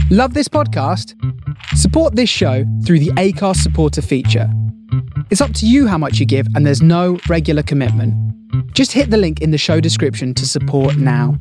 Love this podcast? Support this show through the Acast supporter feature. It's up to you how much you give, and there's no regular commitment. Just hit the link in the show description to support now.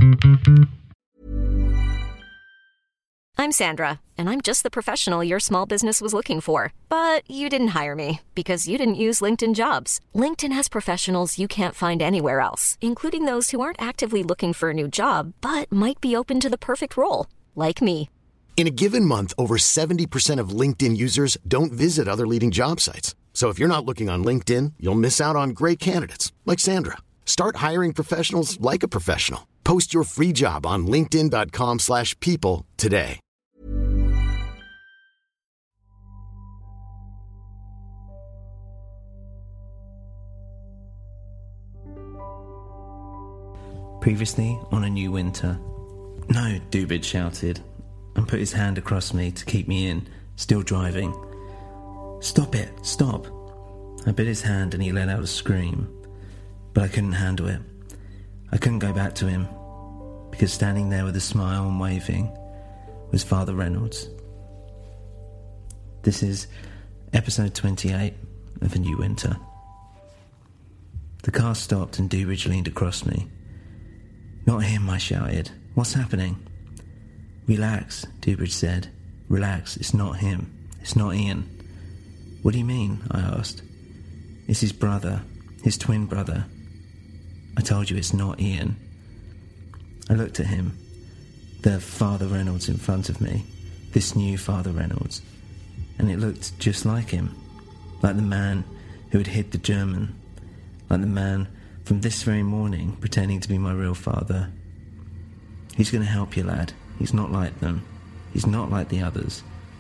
I'm Sandra, and I'm just the professional your small business was looking for. But you didn't hire me because you didn't use LinkedIn Jobs. LinkedIn has professionals you can't find anywhere else, including those who aren't actively looking for a new job, but might be open to the perfect role, like me. In a given month, over 70% of LinkedIn users don't visit other leading job sites. So if you're not looking on LinkedIn, you'll miss out on great candidates like Sandra. Start hiring professionals like a professional. Post your free job on linkedin.com/people today. Previously on A New Winter. "No," Dubridge shouted, and put his hand across me to keep me in, still driving. "Stop it, stop." I bit his hand and he let out a scream, but I couldn't handle it. I couldn't go back to him, because standing there with a smile and waving was Father Reynolds. This is episode 28 of A New Winter. The car stopped and Dubridge leaned across me. "Not him," I shouted. "What's happening?" "Relax," Dubridge said. "Relax, it's not him. It's not Ian." "What do you mean?" I asked. "It's his brother, his twin brother." "I told you it's not Ian." I looked at him, the Father Reynolds in front of me, this new Father Reynolds, and it looked just like him, like the man who had hid the German, like the man from this very morning pretending to be my real father. "He's going to help you, lad. He's not like them. He's not like the others."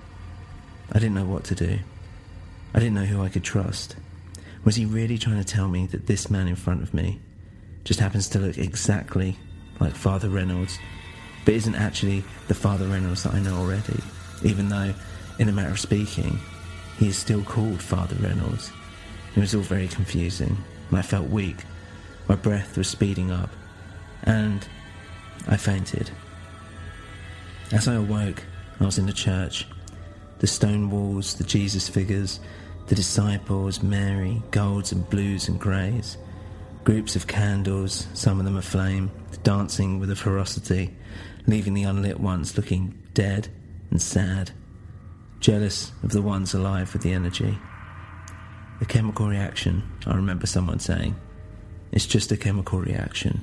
I didn't know what to do. I didn't know who I could trust. Was he really trying to tell me that this man in front of me just happens to look exactly like Father Reynolds, but isn't actually the Father Reynolds that I know already, even though, in a matter of speaking, he is still called Father Reynolds? It was all very confusing, and I felt weak. My breath was speeding up, and I fainted. As I awoke, I was in the church. The stone walls, the Jesus figures, the disciples, Mary, golds and blues and greys. Groups of candles, some of them aflame, dancing with a ferocity, leaving the unlit ones looking dead and sad, jealous of the ones alive with the energy. A chemical reaction, I remember someone saying. It's just a chemical reaction.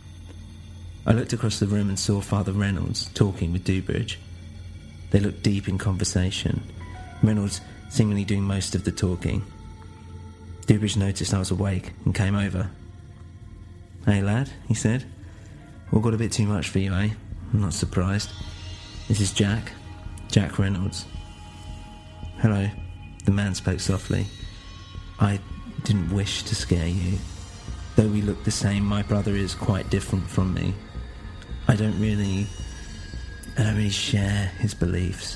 I looked across the room and saw Father Reynolds talking with Dubridge. They looked deep in conversation, Reynolds seemingly doing most of the talking. Dubridge noticed I was awake and came over. "Hey lad," he said. "All got a bit too much for you, eh? I'm not surprised. This is Jack Reynolds." "Hello," the man spoke softly. "I didn't wish to scare you. Though we look the same, my brother is quite different from me. I don't really share his beliefs.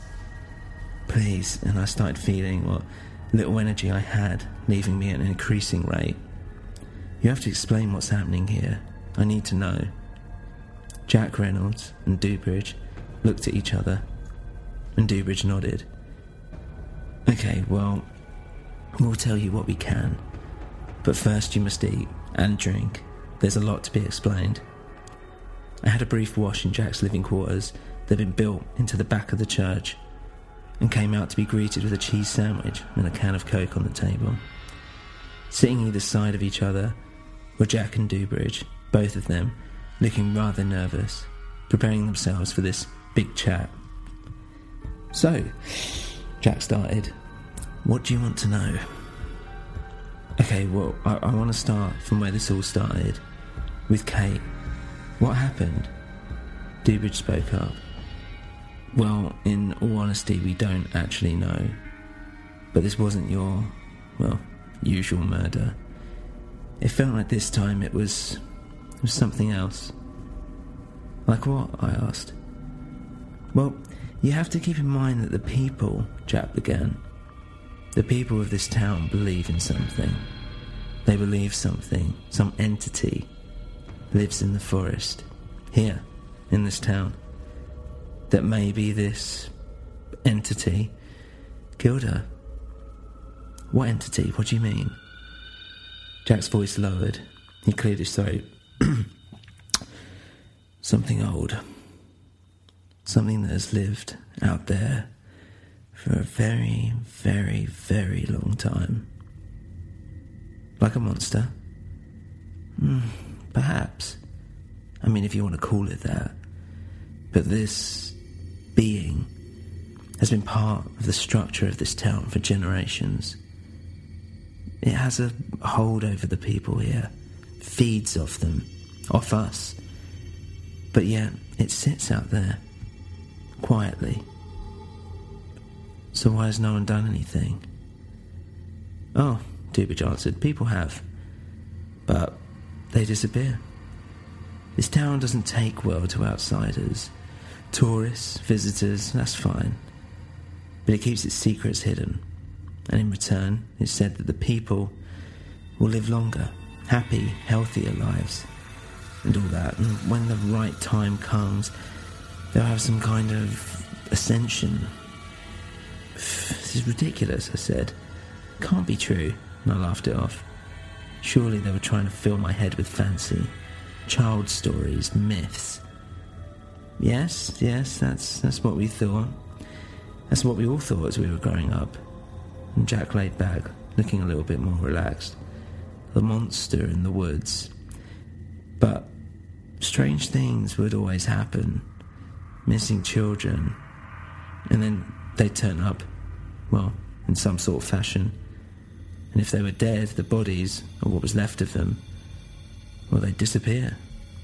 Please," and I started feeling what little energy I had leaving me at an increasing rate. "You have to explain what's happening here. I need to know." Jack Reynolds and Dubridge looked at each other, and Dubridge nodded. "Okay, well, we'll tell you what we can. But first you must eat and drink. There's a lot to be explained." I had a brief wash in Jack's living quarters that had been built into the back of the church, and came out to be greeted with a cheese sandwich and a can of Coke on the table. Sitting either side of each other were Jack and Dubridge, both of them looking rather nervous, preparing themselves for this big chat. "So," Jack started, "what do you want to know?" "Okay, well, I want to start from where this all started, with Kate. What happened?" Dubridge spoke up. "Well, in all honesty, we don't actually know. But this wasn't your, usual murder. It felt like this time it was something else." "Like what?" I asked. "Well, you have to keep in mind that the people," Jack began, "the people of this town believe in something. They believe something, some entity, lives in the forest, here, in this town. that maybe this entity killed her. What entity? What do you mean? Jack's voice lowered. He cleared his throat. Something old. Something that has lived out there for a very, very, very long time. Like a monster? Perhaps. I mean, if you want to call it that. But this being has been part of the structure of this town for generations. It has a hold over the people here, feeds off them, off us. But yet, it sits out there, quietly. So why has no one done anything? Oh, Dubridge answered, people have. But they disappear. This town doesn't take well to outsiders. Tourists, visitors, that's fine. But it keeps its secrets hidden. And in return, it's said that the people will live longer, happy, healthier lives, and all that. And when the right time comes, they'll have some kind of ascension. This is ridiculous, I said. Can't be true. And I laughed it off. Surely they were trying to fill my head with fancy. Child stories, myths. Yes, that's what we thought. That's what we all thought as we were growing up. And Jack laid back, looking a little bit more relaxed. The monster in the woods. But strange things would always happen. Missing children. And then they'd turn up, well, in some sort of fashion. And if they were dead, the bodies, or what was left of them, well, they'd disappear.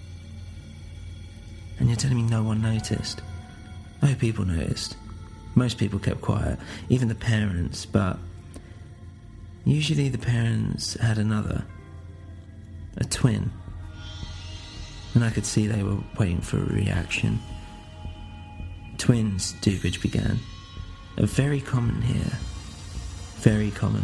And you're telling me no one noticed? Oh, people noticed. Most people kept quiet, even the parents, but usually the parents had another, a twin. And I could see they were waiting for a reaction. Twins, Dubridge began, are very common here. Very common.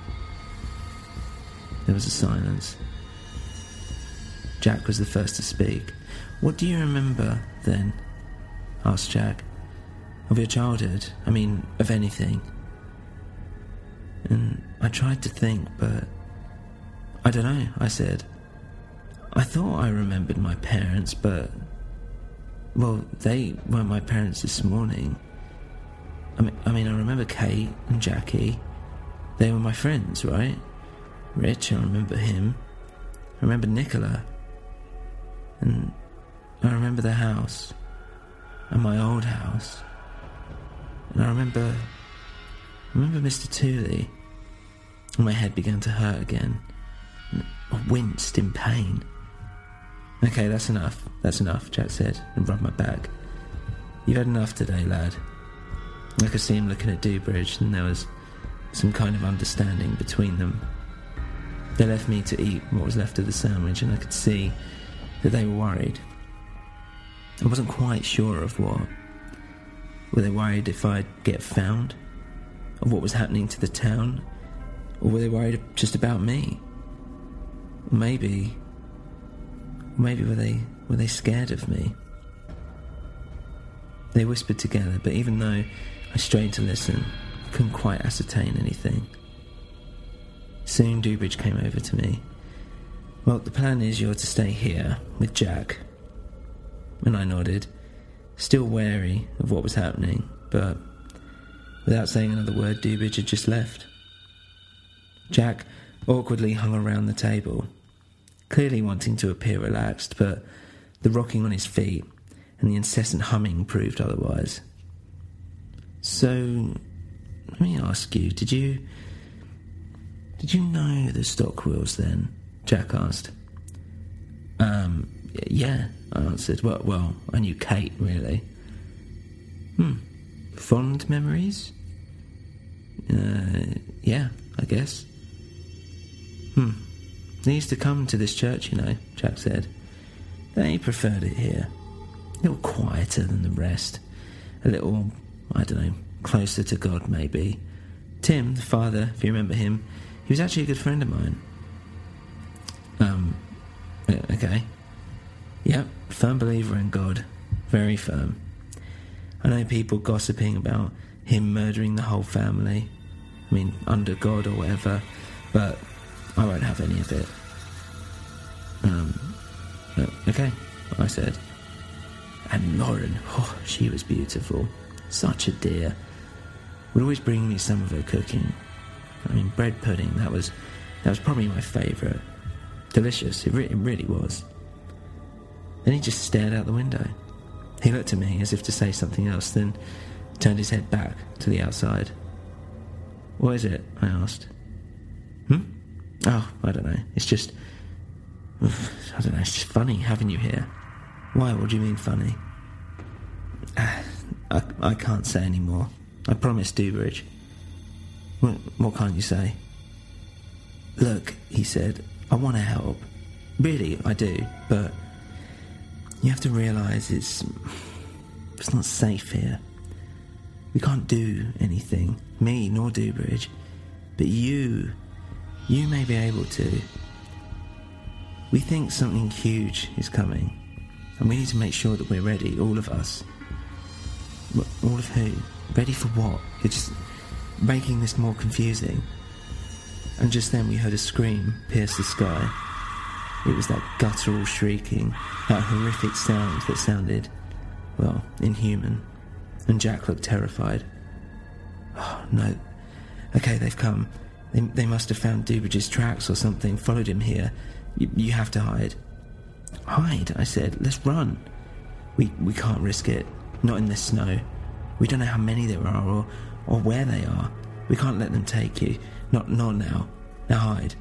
There was a silence. Jack was the first to speak. What do you remember, then? Asked Jack. Of your childhood? I mean, of anything. And I tried to think, but I don't know, I said. I thought I remembered my parents, but well, they weren't my parents this morning. I mean, I remember Kate and Jackie. They were my friends, right? Rich, I remember him. I remember Nicola. And I remember the house. And my old house. And I remember Mr. Tooley. And my head began to hurt again. And I winced in pain. Okay, that's enough, Jack said, and rubbed my back. You've had enough today, lad. I could see him looking at Dubridge, and there was some kind of understanding between them. They left me to eat what was left of the sandwich, and I could see that they were worried. I wasn't quite sure of what. Were they worried if I'd get found? Of what was happening to the town? Or were they worried just about me? Maybe were they scared of me? They whispered together, but even though I strained to listen, I couldn't quite ascertain anything. Soon Dubridge came over to me. Well, the plan is you're to stay here with Jack. And I nodded, still wary of what was happening, but without saying another word, Dubridge had just left. Jack awkwardly hung around the table, clearly wanting to appear relaxed, but the rocking on his feet and the incessant humming proved otherwise. So, let me ask you, did you know the Stockwells then? Jack asked. Yeah, I answered. Well, I knew Kate, really. Fond memories? Yeah, I guess. They used to come to this church, you know, Jack said. They preferred it here. A little quieter than the rest. A little, I don't know, closer to God, maybe. Tim, the father, if you remember him, he was actually a good friend of mine. Okay. Yep, firm believer in God. Very firm. I know people gossiping about him murdering the whole family. I mean, under God or whatever, but I won't have any of it. Okay, I said. And Lauren, she was beautiful. Such a dear. Would always bring me some of her cooking. I mean, bread pudding, that was probably my favourite. Delicious, it really was. Then he just stared out the window. He looked at me as if to say something else, then turned his head back to the outside. What is it? I asked. Oh, I don't know. It's just... I don't know, it's just funny having you here. Why? What do you mean funny? I can't say any more. I promised Dewbridge. What can't you say? Look, he said, I want to help. Really, I do, but you have to realise it's not safe here. We can't do anything, me nor Dewbridge, but you may be able to. We think something huge is coming, and we need to make sure that we're ready, all of us. All of who? Ready for what? You're just making this more confusing. And just then we heard a scream pierce the sky. It was that guttural shrieking, that horrific sound that sounded, well, inhuman. And Jack looked terrified. Oh, no. Okay, they've come. They must have found Dewbridge's tracks or something, followed him here. You have to hide. Hide? I said. Let's run. We can't risk it. Not in this snow. We don't know how many there are or where they are. We can't let them take you. Not now. Now hide.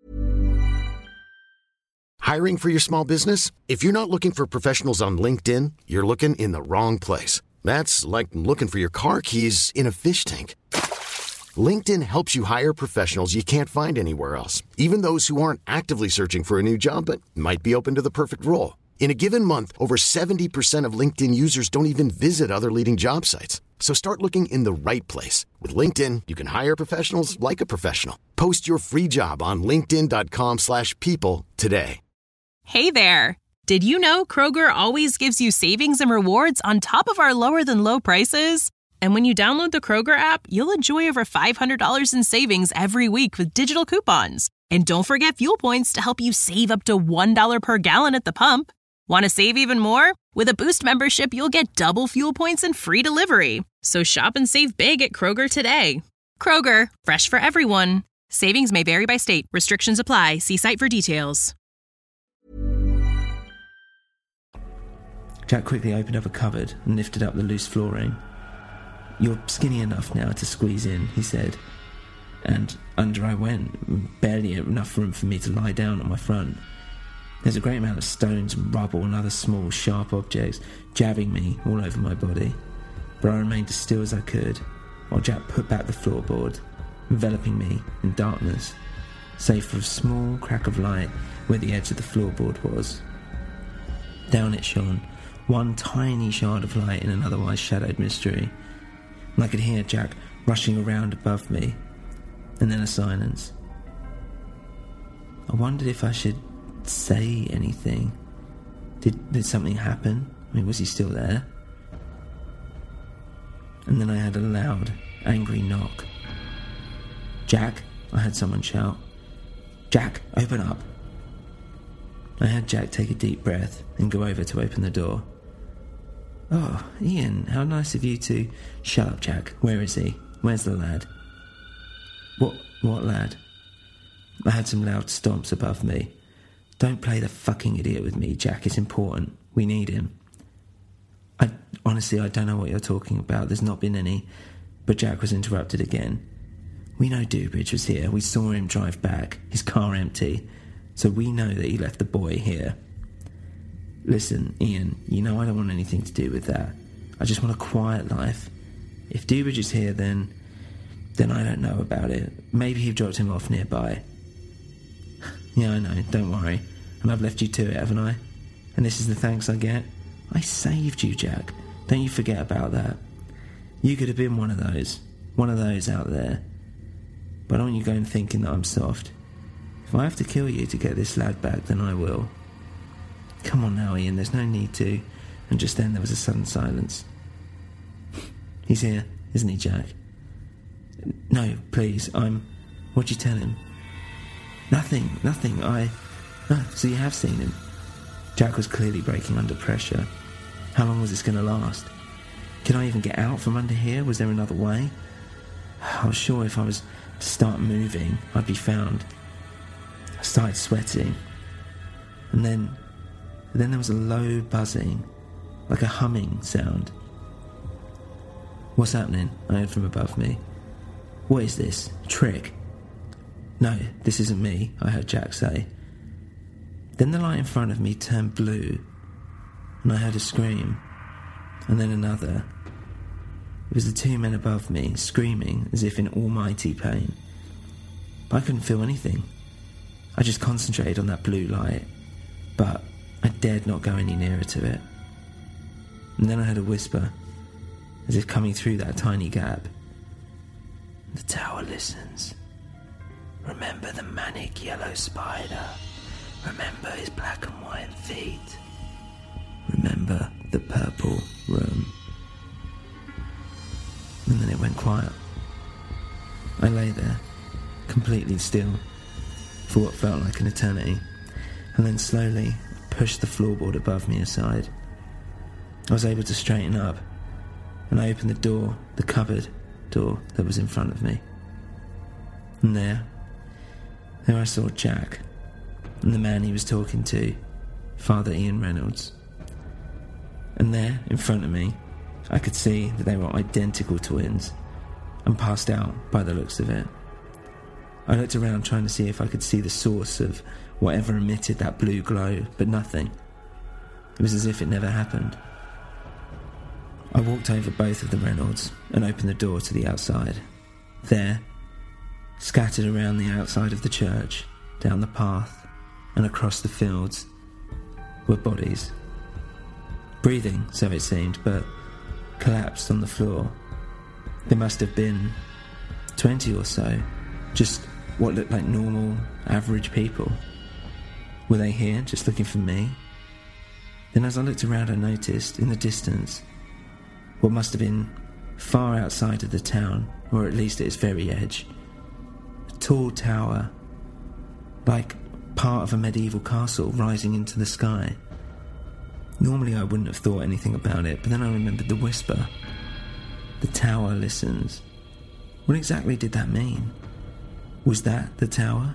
Hiring for your small business? If you're not looking for professionals on LinkedIn, you're looking in the wrong place. That's like looking for your car keys in a fish tank. LinkedIn helps you hire professionals you can't find anywhere else, even those who aren't actively searching for a new job but might be open to the perfect role. In a given month, over 70% of LinkedIn users don't even visit other leading job sites. So start looking in the right place. With LinkedIn, you can hire professionals like a professional. Post your free job on linkedin.com/people today. Hey there. Did you know Kroger always gives you savings and rewards on top of our lower than low prices? And when you download the Kroger app, you'll enjoy over $500 in savings every week with digital coupons. And don't forget fuel points to help you save up to $1 per gallon at the pump. Want to save even more? With a Boost membership, you'll get double fuel points and free delivery. So shop and save big at Kroger today. Kroger, fresh for everyone. Savings may vary by state. Restrictions apply. See site for details. Jack quickly opened up a cupboard and lifted up the loose flooring. You're skinny enough now to squeeze in, he said. And under I went, barely enough room for me to lie down on my front. There's a great amount of stones and rubble and other small, sharp objects jabbing me all over my body. But I remained as still as I could, while Jack put back the floorboard, enveloping me in darkness, save for a small crack of light where the edge of the floorboard was. Down it shone, one tiny shard of light in an otherwise shadowed mystery. And I could hear Jack rushing around above me, and then a silence. I wondered if I should say anything. Did something happen? I mean, was he still there? And then I heard a loud, angry knock. Jack, I heard someone shout. Jack, open up. I heard Jack take a deep breath and go over to open the door. Oh, Ian, how nice of you to... Shut up, Jack. Where is he? Where's the lad? What lad? I heard some loud stomps above me. Don't play the fucking idiot with me, Jack. It's important. We need him. Honestly, I don't know what you're talking about. There's not been any. But Jack was interrupted again. We know Dewbridge was here. We saw him drive back, his car empty. So we know that he left the boy here. Listen, Ian, you know I don't want anything to do with that. I just want a quiet life. If Dewbridge is here, then I don't know about it. Maybe you've dropped him off nearby. Yeah, I know, don't worry. And I've left you to it, haven't I? And this is the thanks I get? I saved you, Jack. Don't you forget about that. You could have been one of those out there. But I don't want you going thinking that I'm soft. If I have to kill you to get this lad back, then I will. Come on now, Ian, there's no need to. And just then there was a sudden silence. He's here, isn't he, Jack? No, please, What'd you tell him? Nothing. So you have seen him? Jack was clearly breaking under pressure. How long was this going to last? Could I even get out from under here? Was there another way? I was sure if I was to start moving, I'd be found. I started sweating. And then there was a low buzzing, like a humming sound. What's happening? I heard from above me. What is this? A trick? No, this isn't me, I heard Jack say. Then the light in front of me turned blue, and I heard a scream, and then another. It was the two men above me, screaming as if in almighty pain. But I couldn't feel anything. I just concentrated on that blue light, but I dared not go any nearer to it. And then I heard a whisper, as if coming through that tiny gap. The tower listens. Remember the manic yellow spider. Remember his black and white feet. Remember the purple room. And then it went quiet. I lay there, completely still, for what felt like an eternity, and then slowly pushed the floorboard above me aside. I was able to straighten up, and I opened the cupboard door that was in front of me. And there I saw Jack, and the man he was talking to, Father Ian Reynolds. And there, in front of me, I could see that they were identical twins, and passed out by the looks of it. I looked around trying to see if I could see the source of whatever emitted that blue glow, but nothing. It was as if it never happened. I walked over both of the Reynolds and opened the door to the outside. There, scattered around the outside of the church, down the path, and across the fields, were bodies. Breathing, so it seemed, but collapsed on the floor. There must have been 20 or so, just what looked like normal, average people. Were they here, just looking for me? Then as I looked around, I noticed, in the distance, what must have been far outside of the town, or at least at its very edge, a tall tower, like part of a medieval castle rising into the sky. Normally I wouldn't have thought anything about it, but then I remembered the whisper. The tower listens. What exactly did that mean? Was that the tower?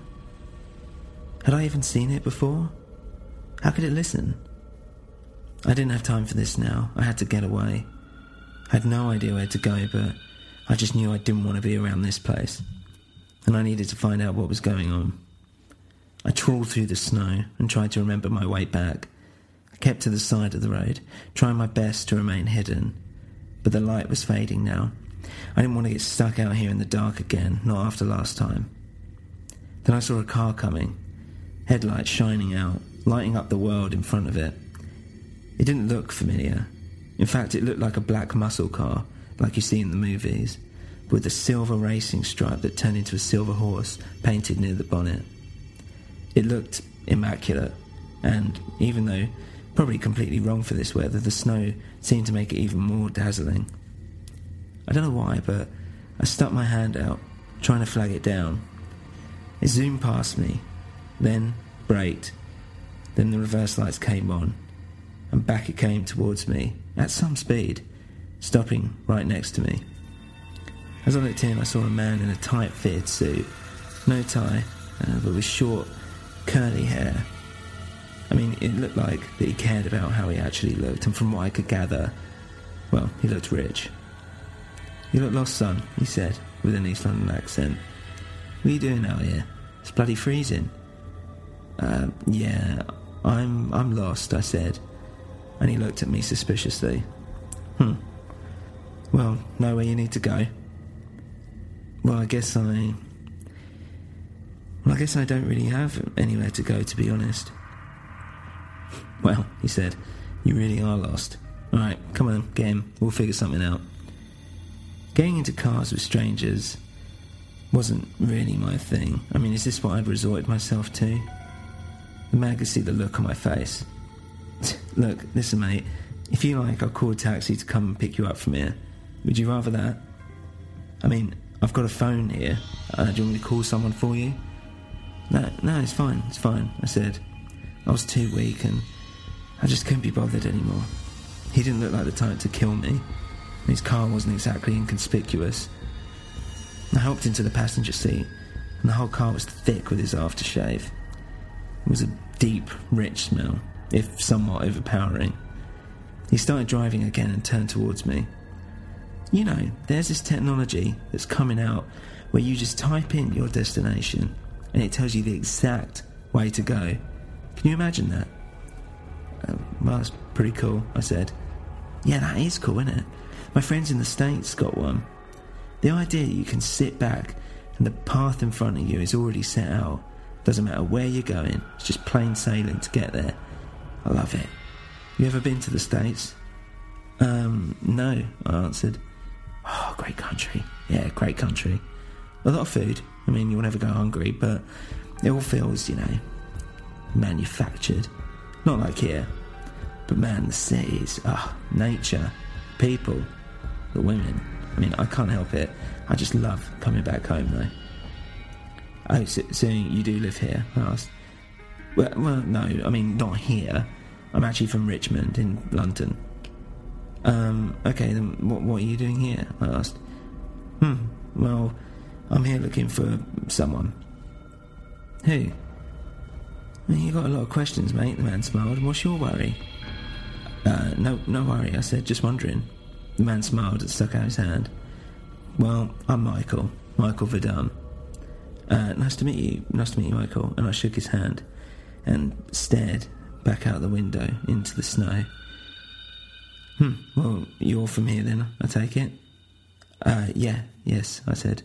Had I even seen it before? How could it listen? I didn't have time for this now. I had to get away. I had no idea where to go, but I just knew I didn't want to be around this place, and I needed to find out what was going on. I trawled through the snow and tried to remember my way back. I kept to the side of the road, trying my best to remain hidden, but the light was fading now. I didn't want to get stuck out here in the dark again, not after last time. Then I saw a car coming, headlights shining out, lighting up the world in front of it. It didn't look familiar. In fact, it looked like a black muscle car, like you see in the movies, with a silver racing stripe that turned into a silver horse painted near the bonnet. It looked immaculate, and even though probably completely wrong for this weather, the snow seemed to make it even more dazzling. I don't know why, but I stuck my hand out, trying to flag it down. It zoomed past me, then braked, then the reverse lights came on, and back it came towards me, at some speed, stopping right next to me. As I looked in, I saw a man in a tight-fitted suit, no tie, but with short, curly hair. I mean, it looked like that he cared about how he actually looked, and from what I could gather, well, he looked rich. "You look lost, son," he said, with an East London accent. "What are you doing out here? It's bloody freezing." Yeah, I'm lost," I said, and he looked at me suspiciously. Well, know where you need to go?" Well, I guess I don't really have anywhere to go, to be honest." "Well," he said, "you really are lost. Alright, come on, get in, we'll figure something out." Getting into cars with strangers wasn't really my thing. I mean, is this what I'd resorted myself to? The man could see the look on my face. "Look, listen mate, if you like, I'll call a taxi to come and pick you up from here. Would you rather that? I mean, I've got a phone here. Do you want me to call someone for you? No, it's fine, I said. I was too weak and I just couldn't be bothered anymore. He didn't look like the type to kill me. His car wasn't exactly inconspicuous. I hopped into the passenger seat and the whole car was thick with his aftershave. It was a deep, rich smell, if somewhat overpowering. He started driving again and turned towards me. You know, there's this technology that's coming out where you just type in your destination and it tells you the exact way to go. Can you imagine that? Well, that's pretty cool, I said. Yeah, that is cool, isn't it? My friends in the States got one. The idea you can sit back and the path in front of you is already set out. Doesn't matter where you're going, it's just plain sailing to get there. I love it. You ever been to the States? No, I answered. Oh, great country. Yeah, great country. A lot of food. I mean, you'll never go hungry, but it all feels, manufactured. Not like here. But man, the cities, nature, people, the women. I mean, I can't help it. I just love coming back home, though. Oh, so you do live here? I asked. Well, no, I mean, not here. I'm actually from Richmond in London. Okay, then what are you doing here? I asked. Well, I'm here looking for someone. Who? Well, you got a lot of questions, mate, the man smiled. What's your worry? No worry, I said, just wondering. The man smiled and stuck out his hand. Well, I'm Michael Verdun. Nice to meet you, Michael. And I shook his hand and stared back out the window into the snow. Well, you're from here then, I take it? Yes, I said.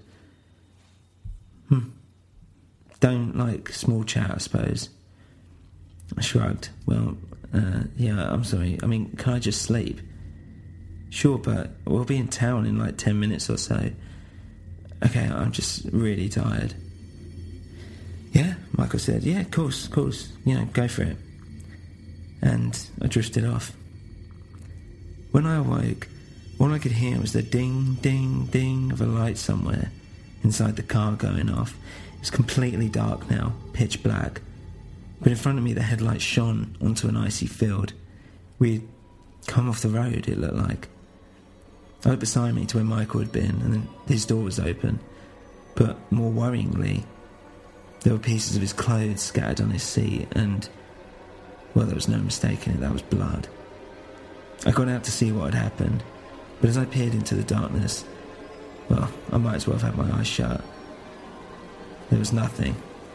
Don't like small chat, I suppose. I shrugged. Well, yeah, I'm sorry. I mean, can I just sleep? Sure, but we'll be in town in like 10 minutes or so. Okay, I'm just really tired. Yeah, Michael said. Yeah, of course. Go for it. And I drifted off. When I awoke, all I could hear was the ding, ding, ding of a light somewhere inside the car going off. It was completely dark now, pitch black. But in front of me, the headlights shone onto an icy field. We'd come off the road, it looked like. I looked beside me to where Michael had been, and then his door was open. But more worryingly, there were pieces of his clothes scattered on his seat, and, well, there was no mistaking it, that was blood. I got out to see what had happened, but as I peered into the darkness, well, I might as well have had my eyes shut. There was nothing.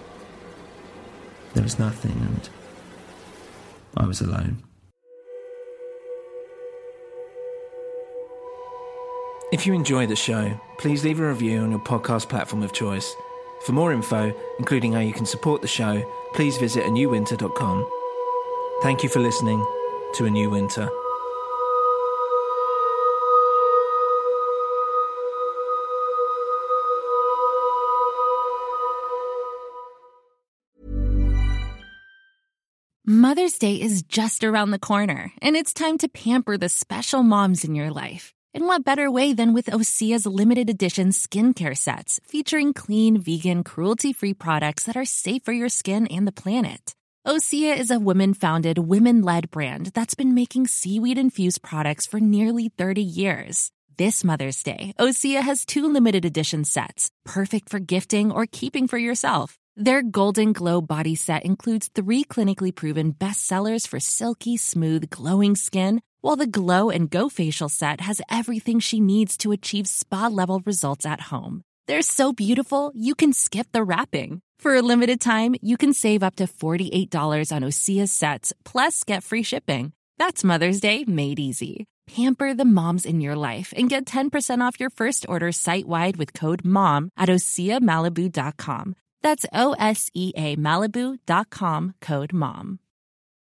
And I was alone. If you enjoy the show, please leave a review on your podcast platform of choice. For more info, including how you can support the show, please visit anewwinter.com. Thank you for listening to A New Winter. Mother's Day is just around the corner, and it's time to pamper the special moms in your life. And what better way than with Osea's limited edition skincare sets, featuring clean, vegan, cruelty-free products that are safe for your skin and the planet. Osea is a women-founded, women-led brand that's been making seaweed-infused products for nearly 30 years. This Mother's Day, Osea has 2 limited edition sets, perfect for gifting or keeping for yourself. Their Golden Glow body set includes 3 clinically proven bestsellers for silky, smooth, glowing skin, while the Glow and Go facial set has everything she needs to achieve spa-level results at home. They're so beautiful, you can skip the wrapping. For a limited time, you can save up to $48 on Osea's sets, plus get free shipping. That's Mother's Day made easy. Pamper the moms in your life and get 10% off your first order site-wide with code MOM at OseaMalibu.com. That's OSEA Malibu.com, code MOM.